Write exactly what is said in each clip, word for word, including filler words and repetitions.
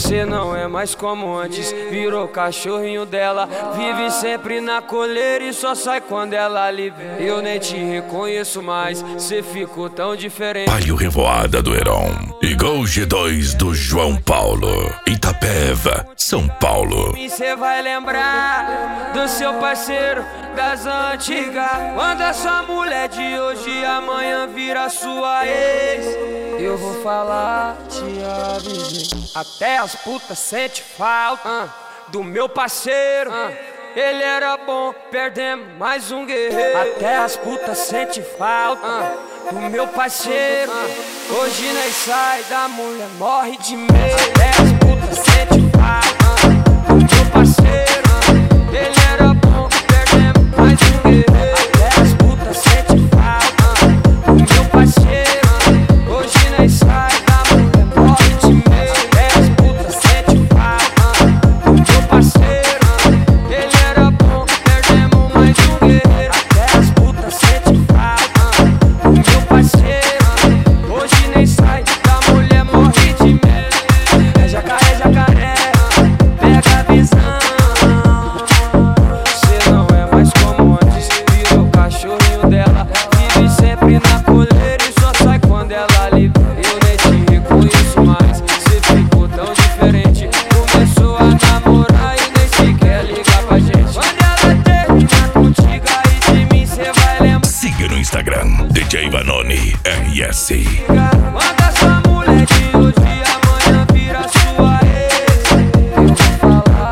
Cê não é mais como antes, virou cachorrinho dela. Vive sempre na coleira e só sai quando ela lhe vê. Eu nem te reconheço mais, cê ficou tão diferente. Palio Revoada do Heron e Gol G dois do João Paulo, Itapeva, São Paulo. E cê vai lembrar do seu parceiro das antigas, quando a sua mulher de hoje amanhã vira sua ex. Eu vou falar, te avisei, até as putas sente falta uh, do meu parceiro. uh, Ele era bom, perdemos mais um guerreiro. Até as putas sente falta uh, do meu parceiro. uh, Hoje nós sai da mulher, morre de medo. Até as putas sente falta uh, do meu parceiro. uh, Ele era bom, perdemos mais um guerreiro. Até as putas sente falta uh, do meu parceiro. uh, Hoje nós sai da mulher, morre de medo. Até as putas sente falta uh, do meu parceiro. uh, Ele era bom, perdemos mais um guerreiro. Até as putas sente falta uh, do meu parceiro. uh, Hoje nem sai da mulher, morre de medo. É jacaré, jacaré, uh, pega a visão. Cê não é mais como antes, virou o cachorrinho dela. Vive sempre na coleira e só sai quando ela lhe vê. Eu nem te reconheço mais, cê ficou tão diferente. Começou a namorar e nem sequer liga pra gente. Quando ela terminar contigo aí de mim cê vai lembrar. Siga no Instagram, D J Vanoni R S. Manda sua mulher de hoje amanhã vira sua ex. Eu vou falar,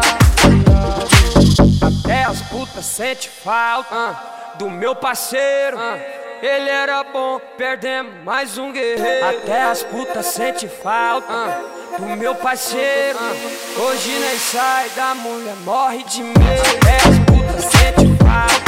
até as putas sente falta uh, do meu parceiro. uh, Ele era bom, perdemos mais um guerreiro. Até as putas sente falta uh, do meu parceiro. uh, Hoje nós sai da mulher, morre de medo. Até as putas sente falta